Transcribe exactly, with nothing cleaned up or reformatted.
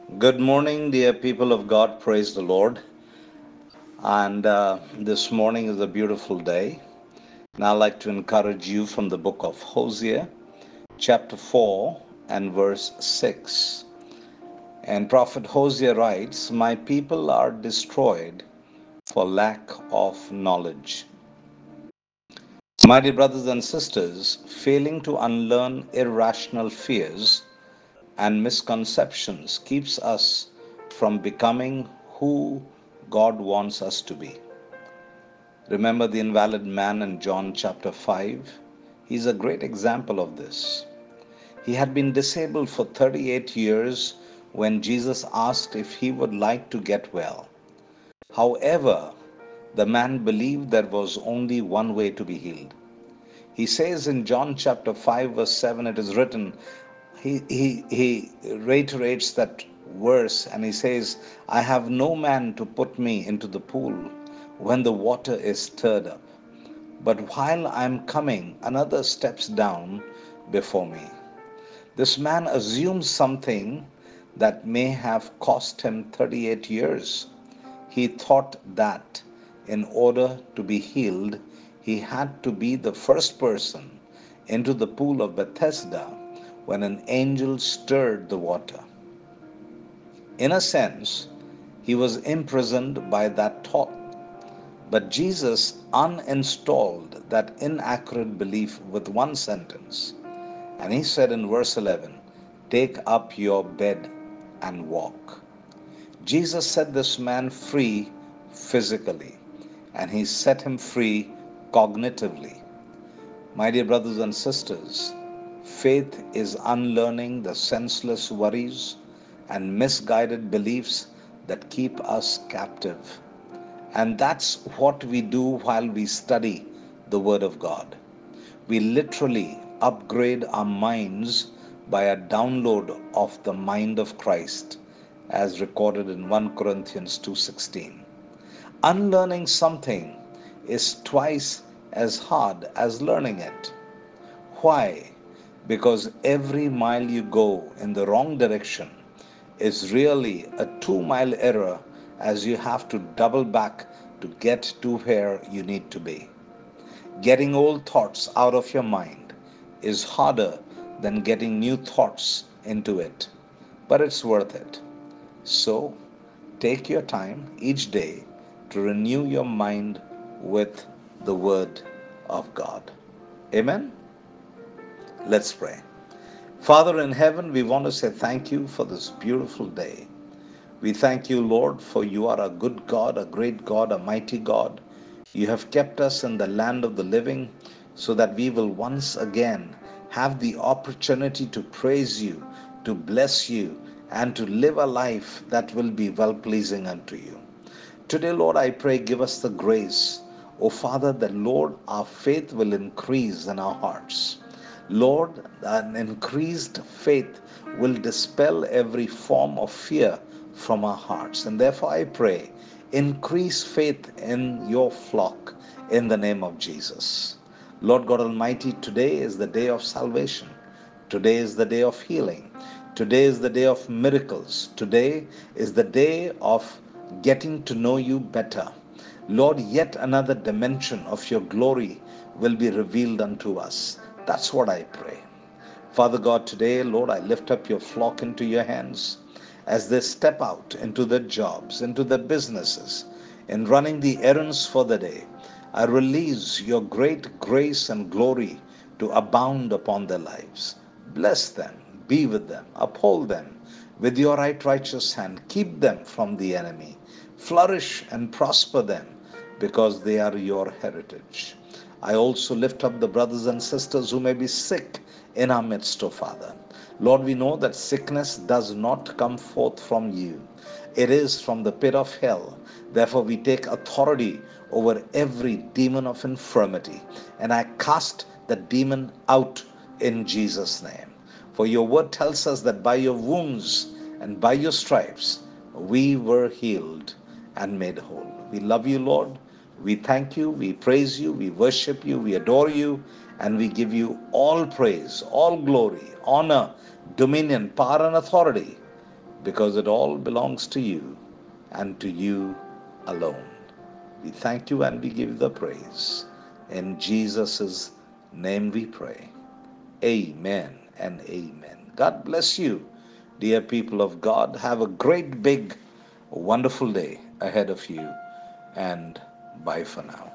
Good morning, dear people of God. Praise the Lord. And uh, this morning is a beautiful day. And I'd like to encourage you from the book of Hosea, chapter four and verse six. And Prophet Hosea writes, My people are destroyed for lack of knowledge. My dear brothers and sisters, failing to unlearn irrational fears and misconceptions keeps us from becoming who God wants us to be. Remember the invalid man in John chapter five? He's a great example of this. He had been disabled for thirty-eight years when Jesus asked if he would like to get well. However, the man believed there was only one way to be healed. He says in John chapter five, verse seven, it is written, he, he, he reiterates that verse and he says, I have no man to put me into the pool when the water is stirred up. But while I am coming, another steps down before me. This man assumes something that may have cost him thirty-eight years. He thought that in order to be healed, he had to be the first person into the pool of Bethesda when an angel stirred the water. In a sense, he was imprisoned by that thought. But Jesus uninstalled that inaccurate belief with one sentence. And he said in verse eleven, Take up your bed and walk. Jesus set this man free physically, and he set him free cognitively. My dear brothers and sisters, faith is unlearning the senseless worries and misguided beliefs that keep us captive. And that's what we do while we study the Word of God. We literally upgrade our minds by a download of the mind of Christ, as recorded in First Corinthians two sixteen. Unlearning something is twice as hard as learning it. Why? Because every mile you go in the wrong direction is really a two mile error, as you have to double back to get to where you need to be. Getting old thoughts out of your mind is harder than getting new thoughts into it, but it's worth it. So, take your time each day to renew your mind with the Word of God. Amen? Let's pray. Father in heaven, we want to say thank you for this beautiful day. We thank you, Lord, for you are a good God, a great God, a mighty God. You have kept us in the land of the living so that we will once again have the opportunity to praise you, to bless you, and to live a life that will be well pleasing unto you. Today, Lord, I pray, give us the grace, O Father, that, Lord, our faith will increase in our hearts. Lord, an increased faith will dispel every form of fear from our hearts. And therefore, I pray, increase faith in your flock in the name of Jesus. Lord God Almighty, today is the day of salvation. Today is the day of healing. Today is the day of miracles. Today is the day of getting to know you better. Lord, yet another dimension of your glory will be revealed unto us. That's what I pray. Father God, today, Lord, I lift up your flock into your hands as they step out into their jobs, into their businesses, in running the errands for the day. I release your great grace and glory to abound upon their lives. Bless them, be with them, uphold them with your right righteous hand. Keep them from the enemy. Flourish and prosper them because they are your heritage. I also lift up the brothers and sisters who may be sick in our midst, O Father. Lord, we know that sickness does not come forth from you. It is from the pit of hell. Therefore, we take authority over every demon of infirmity, and I cast the demon out in Jesus' name. For your word tells us that by your wounds and by your stripes we were healed and made whole. We love you, Lord. We thank you, we praise you, we worship you, we adore you, and we give you all praise, all glory, honor, dominion, power, and authority because it all belongs to you and to you alone. We thank you and we give you the praise. In Jesus' name we pray. Amen and amen. God bless you, dear people of God. Have a great, big, wonderful day ahead of you. And bye for now.